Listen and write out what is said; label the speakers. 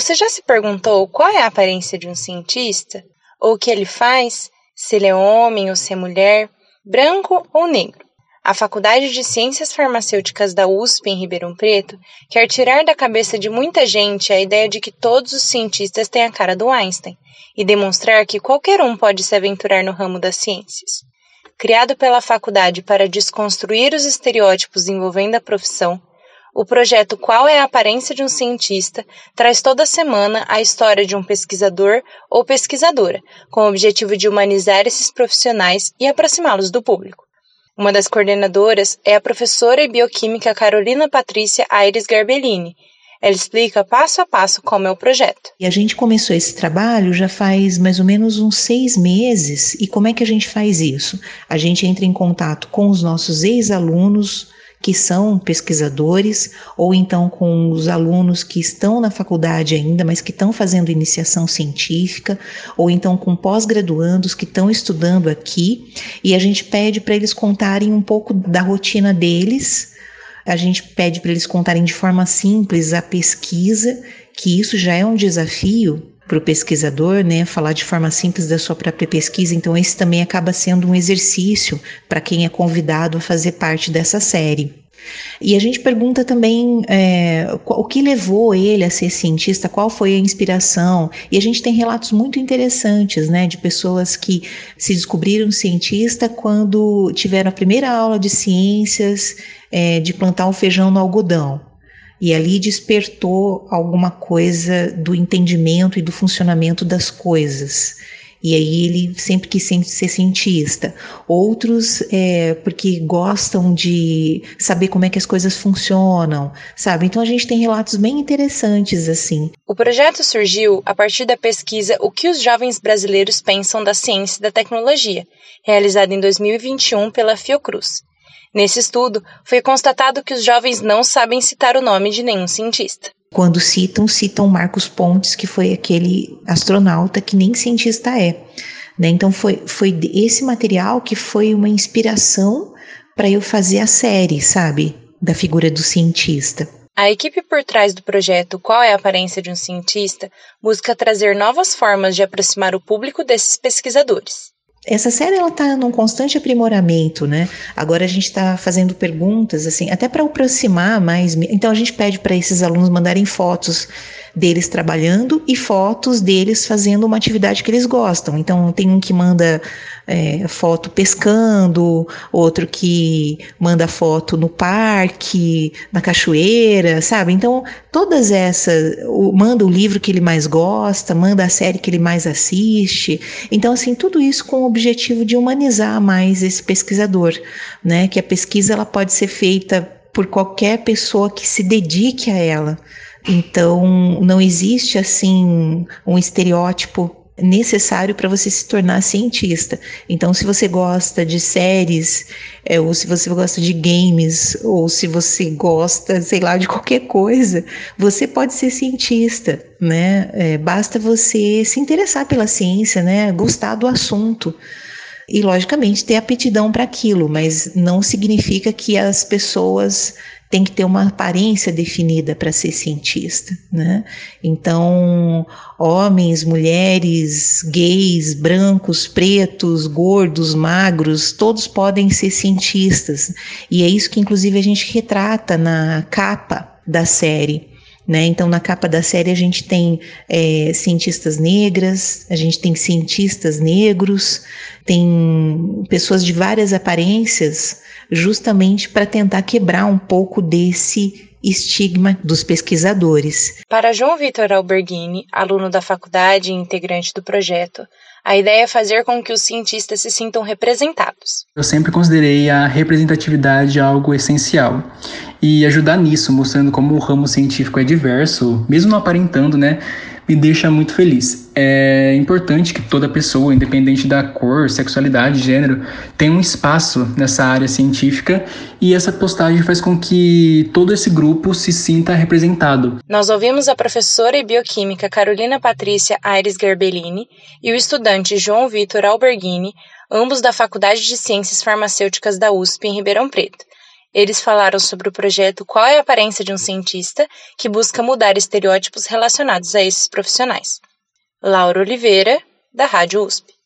Speaker 1: Você já se perguntou qual é a aparência de um cientista? Ou o que ele faz? Se ele é homem ou se é mulher? Branco ou negro? A Faculdade de Ciências Farmacêuticas da USP, em Ribeirão Preto, quer tirar da cabeça de muita gente a ideia de que todos os cientistas têm a cara do Einstein e demonstrar que qualquer um pode se aventurar no ramo das ciências. Criado pela faculdade para desconstruir os estereótipos envolvendo a profissão, o projeto Qual é a Aparência de um Cientista traz toda semana a história de um pesquisador ou pesquisadora, com o objetivo de humanizar esses profissionais e aproximá-los do público. Uma das coordenadoras é a professora e bioquímica Carolina Patrícia Aires Garbellini. Ela explica passo a passo como é o projeto.
Speaker 2: E a gente começou esse trabalho já faz mais ou menos uns 6 meses. E como é que a gente faz isso? A gente entra em contato com os nossos ex-alunos, que são pesquisadores, ou então com os alunos que estão na faculdade ainda, mas que estão fazendo iniciação científica, ou então com pós-graduandos que estão estudando aqui, e a gente pede para eles contarem um pouco da rotina deles, a gente pede para eles contarem de forma simples a pesquisa, que isso já é um desafio para o pesquisador, né, falar de forma simples da sua própria pesquisa, então esse também acaba sendo um exercício para quem é convidado a fazer parte dessa série. E a gente pergunta também o que levou ele a ser cientista, qual foi a inspiração, e a gente tem relatos muito interessantes, né, de pessoas que se descobriram cientista quando tiveram a primeira aula de ciências, de plantar o feijão no algodão. E ali despertou alguma coisa do entendimento e do funcionamento das coisas. E aí ele sempre quis ser cientista. Outros porque gostam de saber como é que as coisas funcionam, sabe? Então a gente tem relatos bem interessantes assim.
Speaker 1: O projeto surgiu a partir da pesquisa O que os jovens brasileiros pensam da ciência e da tecnologia, realizada em 2021 pela Fiocruz. Nesse estudo, foi constatado que os jovens não sabem citar o nome de nenhum cientista.
Speaker 2: Quando citam Marcos Pontes, que foi aquele astronauta que nem cientista é. Né? Então foi esse material que foi uma inspiração para eu fazer a série, sabe? Da figura do cientista.
Speaker 1: A equipe por trás do projeto Qual é a Aparência de um Cientista busca trazer novas formas de aproximar o público desses pesquisadores.
Speaker 2: Essa série ela está num constante aprimoramento, né? Agora a gente está fazendo perguntas, assim, até para aproximar mais. Então a gente pede para esses alunos mandarem fotos deles trabalhando e fotos deles fazendo uma atividade que eles gostam. Então tem um que manda foto pescando, outro que manda foto no parque, na cachoeira, sabe? Então todas essas, manda o livro que ele mais gosta, manda a série que ele mais assiste. Então assim, tudo isso com o objetivo de humanizar mais esse pesquisador, né? Que a pesquisa ela pode ser feita por qualquer pessoa que se dedique a ela. Então, não existe assim um estereótipo necessário para você se tornar cientista. Então, se você gosta de séries, ou se você gosta de games, ou se você gosta, sei lá, de qualquer coisa, você pode ser cientista, né? Basta você se interessar pela ciência, né? Gostar do assunto. E, logicamente, ter aptidão para aquilo, mas não significa que as pessoas têm que ter uma aparência definida para ser cientista, né? Então, homens, mulheres, gays, brancos, pretos, gordos, magros, todos podem ser cientistas. E é isso que, inclusive, a gente retrata na capa da série. Né? Então, na capa da série a gente tem cientistas negras, a gente tem cientistas negros, tem pessoas de várias aparências, justamente para tentar quebrar um pouco desse estigma dos pesquisadores.
Speaker 1: Para João Vitor Alberghini, aluno da faculdade e integrante do projeto, a ideia é fazer com que os cientistas se sintam representados.
Speaker 3: Eu sempre considerei a representatividade algo essencial. E ajudar nisso, mostrando como o ramo científico é diverso, mesmo não aparentando, né, me deixa muito feliz. É importante que toda pessoa, independente da cor, sexualidade, gênero, tenha um espaço nessa área científica, e essa postagem faz com que todo esse grupo se sinta representado.
Speaker 1: Nós ouvimos a professora e bioquímica Carolina Patrícia Aires Garbellini e o estudante João Vitor Alberghini, ambos da Faculdade de Ciências Farmacêuticas da USP em Ribeirão Preto. Eles falaram sobre o projeto Qual é a Aparência de um Cientista, que busca mudar estereótipos relacionados a esses profissionais. Laura Oliveira, da Rádio USP.